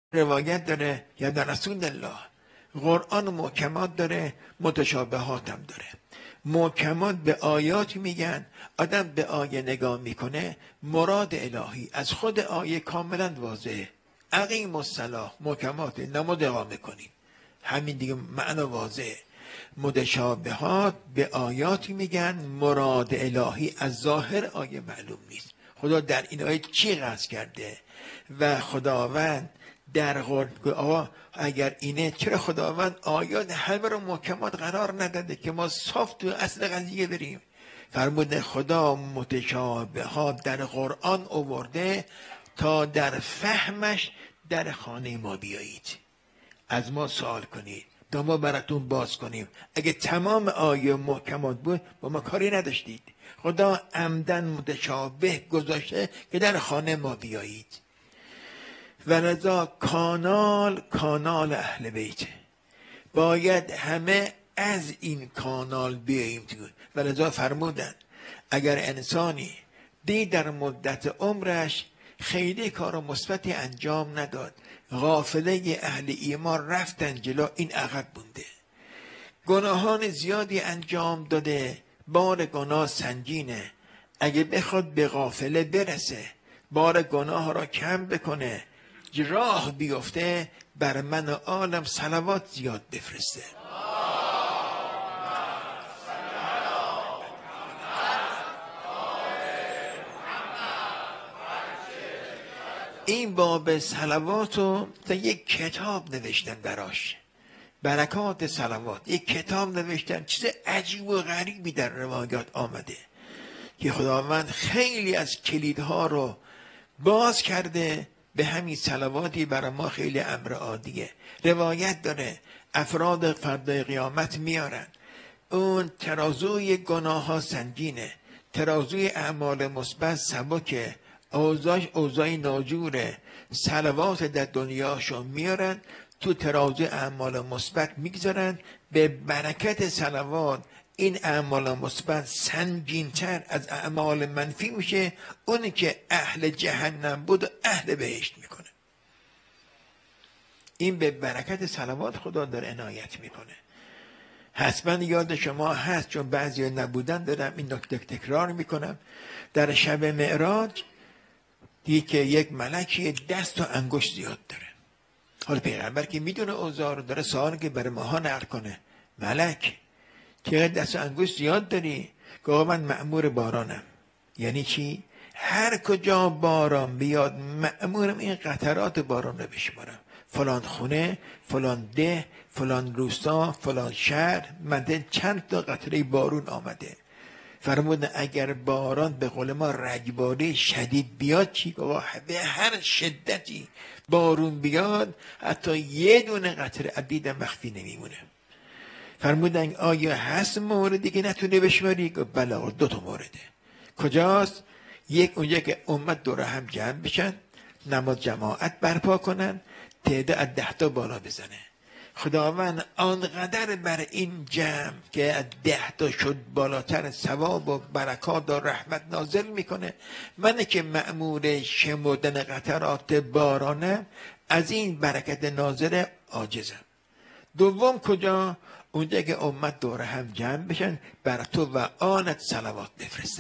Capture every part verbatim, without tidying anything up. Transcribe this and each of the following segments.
روایت داره یا در رسول الله قرآن محکمات داره، متشابهات هم داره. محکمات به آیات میگن، آدم به آیه نگاه میکنه مراد الهی از خود آیه کاملا واضحه. اقیم الصلاة محکمات، نماز اقامه کنیم، همین دیگه معنا واضحه. متشابهات به آیاتی میگن مراد الهی از ظاهر آیه معلوم نیست. خدا در این آیه چی قصد کرده و خداوند در قرآن اگر اینه چرا خداوند آیات همه رو محکمات قرار نداده که ما صاف تو اصل قضیه بریم؟ فرموده خدا متشابهات در قرآن آورده تا در فهمش در خانه ما بیایید، از ما سوال کنید تا ما براتون باز کنیم. اگه تمام آیه محکمات بود با ما کاری نداشتید. خدا عمدن متشابه گذاشته که در خانه ما بیایید. و لذا کانال کانال اهل بیت، باید همه از این کانال بیاییم تو. و لذا فرمودن اگر انسانی دید در مدت عمرش خیلی کار مثبتی انجام نداد، غافله اهل ایمان رفتن جلو، این عقب بونده. گناهان زیادی انجام داده، بار گناه سنگینه. اگه بخواد به غافله برسه، بار گناه را کم بکنه، راه بیفته، بر من عالم صلوات زیاد بفرسته. این باب صلوات رو تا یک کتاب نوشتن براش، برکات صلوات، یک کتاب نوشتن. چیز عجیب و غریبی در روایات آمده که خداوند خیلی از کلیدها رو باز کرده به همین صلواتی. برای ما خیلی امر عادیه. روایت داره افراد فردای قیامت میارن، اون ترازوی گناه ها سنگینه، ترازوی اعمال مثبت سبکه، اوضاعش اوضاع ناجوره. صلوات در دنیاشو میارن تو ترازوی اعمال مثبت میگذارن، به برکت صلوات این اعمال مثبت سنگین‌تر از اعمال منفی میشه. اونی که اهل جهنم بود اهل بهشت میکنه. این به برکت صلوات خدا داره عنایت میکنه. حتما یاد شما هست، چون بعضی نبودن دارم این نکته تکرار میکنم. در شب معراج دید که یک ملکی دست و انگشت زیاد داره. حالا پیغمبر که میدونه اوضاع رو داره سوال که برای ماها نقل کنه، ملک که دست و انگشت زیاد داری؟ که من مأمور بارانم. یعنی چی؟ هر کجا باران بیاد مأمورم این قطرات باران رو بشمارم. فلان خونه، فلان ده، فلان روستا، فلان شهر منده چند تا قطره بارون آمده. فرمودن اگر باران به قول ما رگباری شدید بیاد چی؟ به هر شدتی بارون بیاد حتی یه دونه قطره عدید مخفی نمیمونه. فرمودن آیا هست موردی که نتونه بشماری؟ گفت بله، دو تا مورده. کجاست؟ یک اونجا که امت دور هم جمع بشن، نماز جماعت برپا کنن، تعداد از ده تا بالا بزنه. خداوند آنقدر بر این جمع که از ده تا شد بالاتر ثواب و برکات و رحمت نازل میکنه. من که مأمور شمردن قطرات بارانم، از این برکت نازل عاجزم. دوم کجا؟ اونجا که امت دور هم جمع بشن بر تو و آنت صلوات بفرستن.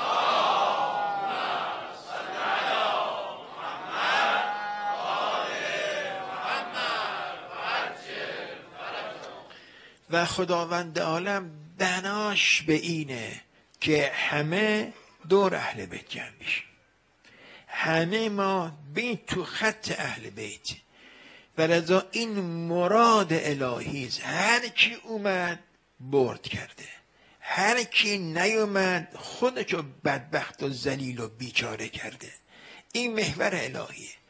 و خداوند عالم بناش به اینه که همه دور اهل بیت جمع بشیم، همه ما بین تو خط اهل بیت. و لذا این مراد الهی است. هر کی اومد برد کرده، هر کی نیومد خودشو بدبخت و ذلیل و بیچاره کرده. این محور الهیه.